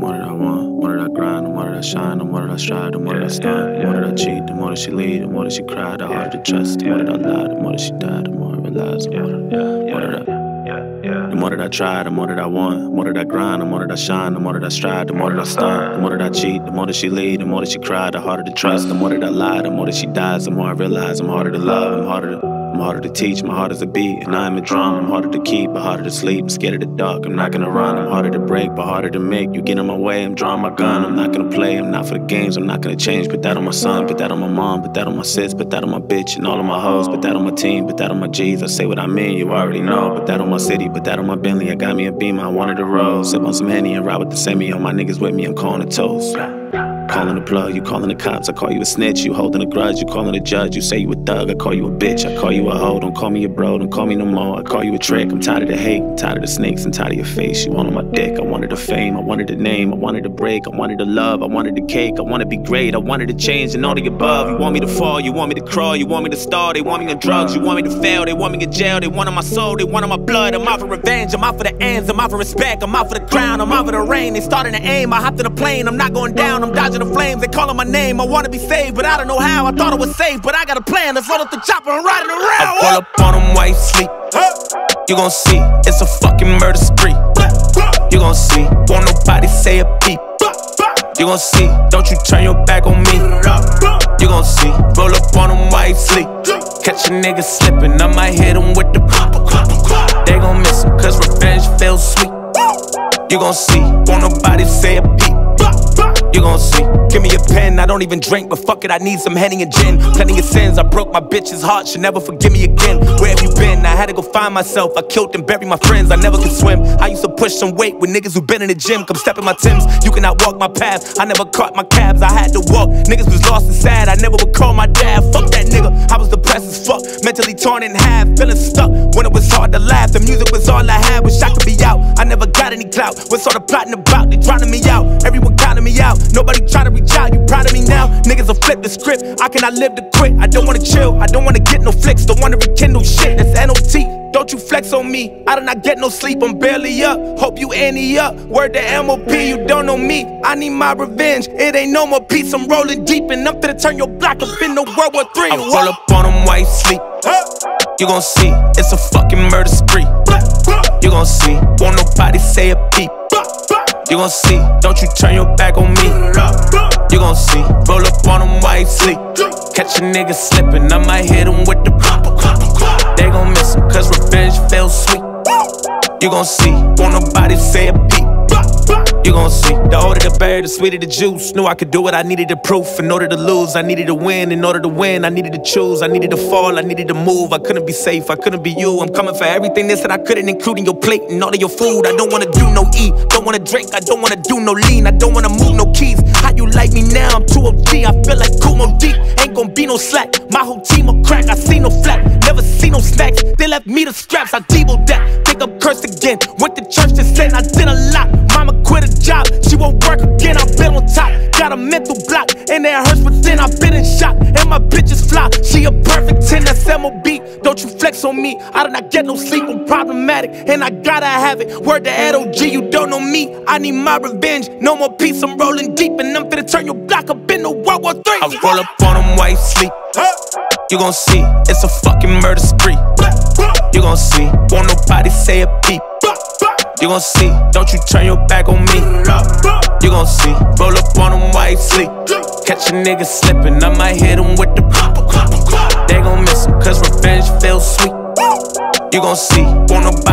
more that I want. The more that I grind, the more that I shine, the more that I strive, the more that I stunt. The more that I cheat, the more that she lead, the more that she cry, the harder to trust. The more that I lie, the more that she died, the more I realize. The more that I try, the more that I want. The more that I grind, the more that I shine, the more that I strive, the more that I stunt. The more that I cheat, the more that she lead, the more that she cry, the harder to trust. The more that I lie, the more that she dies, the more I realize. I'm harder to love, I'm harder to teach, my heart is a beat, and I'm a drum. I'm harder to keep, but harder to sleep. I'm scared of the dark, I'm not gonna run. I'm harder to break, but harder to make. You get in my way, I'm drawing my gun. I'm not gonna play, I'm not for the games, I'm not gonna change. Put that on my son, put that on my mom, put that on my sis, put that on my bitch and all of my hoes. Put that on my team, put that on my G's. I say what I mean, you already know. Put that on my city, put that on my Bentley. I got me a Beamer, I wanted to roll. Sip on some Henny and ride with the semi. All my niggas with me, I'm calling a toast. Calling the plug, you calling the cops, I call you a snitch. You holding a grudge, you calling a judge. You say you a thug, I call you a bitch. I call you a hoe, don't call me a bro, don't call me no more. I call you a trick, I'm tired of the hate, I'm tired of the snakes, I'm tired of your face. You want on my dick, I wanted the fame, I wanted the name, I wanted the break, I wanted the love, I wanted the cake, I wanted to be great, I wanted to change and all the above. You want me to fall, you want me to crawl, you want me to stall, they want me on drugs, you want me to fail, they want me in jail, they want on my soul, they want on my blood. I'm out for revenge, I'm out for the ends, I'm out for respect, I'm out for the crown, I'm out for the rain. They starting to aim, I hopped in a plane, I'm not going down, I'm dodging the flames. They calling my name, I wanna be saved, but I don't know how. I thought I was safe, but I got a plan. Let's load up the chopper and riding around. I pull up on them while you sleep. You gon' see, it's a fucking murder spree. You gon' see, won't nobody say a peep. You gon' see, don't you turn your back on me. You gon' see, roll up on them while you sleep. Catch a nigga slipping, I might hit him with the pop. They gon' miss him, cause revenge feels sweet. You gon' see, won't nobody say a peep. You gon' see, give me a pen, I don't even drink, but fuck it, I need some Henny and gin. Plenty of sins, I broke my bitch's heart, she'll never forgive me again. Where have you been? I had to go find myself, I killed and buried my friends, I never could swim. I used to push some weight with niggas who been in the gym, come step in my Timbs, you cannot walk my path. I never caught my cabs, I had to walk, niggas was lost and sad, I never would call my dad. Fuck that nigga, I was depressed as fuck, mentally torn in half, feeling stuck, when it was hard to laugh. The music was all I had, wish I could be out, I never got any clout. What's all the plotting about? They drowning me out, everyone counting me out. Nobody try to reach out, you proud of me now? Niggas will flip the script, I cannot live to quit. I don't wanna chill, I don't wanna get no flicks. Don't wanna rekindle shit, that's NOT. Don't you flex on me, I do not get no sleep, I'm barely up. Hope you ante up, word to MOP, you don't know me. I need my revenge, it ain't no more peace. I'm rolling deep and I'm finna turn your block up into World War III. I roll up on them while you sleep. You gon' see, it's a fucking murder spree. You gon' see, won't nobody say a peep. You gon' see, don't you turn your back on me. You gon' see, roll up on them while you sleep. Catch a nigga slipping, I might hit him with the pop. They gon' miss him, cause revenge feels sweet. You gon' see, won't nobody say a peep. You gon' see, the older the berry, the sweeter the juice. Knew I could do what I needed to prove. In order to lose, I needed to win. In order to win, I needed to choose. I needed to fall, I needed to move. I couldn't be safe, I couldn't be you. I'm coming for everything this that I couldn't, including your plate and all of your food. I don't wanna do no eat, don't wanna drink, I don't wanna do no lean. I don't wanna move no keys. How you like me now? I'm too OG, I feel like Kumo deep. Ain't gon' be no slack, my whole team will crack. I see no flat, never see no snacks. They left me the scraps, I devoed that. Think I'm cursed again, went to church to sin, I did a lot. Mama quit a job, she won't work again, I've been on top. Got a mental block, and it hurts within, I've been in shock. And my bitch is fly, she a perfect 10, that's MOB. Don't you flex on me, I do not get no sleep, I'm problematic, and I gotta have it. Word to LOG, you don't know me, I need my revenge. No more peace, I'm rolling deep, and I'm finna turn your block up into World War III. I roll up on them while you sleep. You gon' see, it's a fucking murder spree. You gon' see, won't nobody say a peep. You gon' see, don't you turn your back on me. You gon' see, roll up on them while you sleep. Catch a nigga slipping, I might hit him with the pop. They gon' miss him, cause revenge feels sweet. You gon' see, won't nobody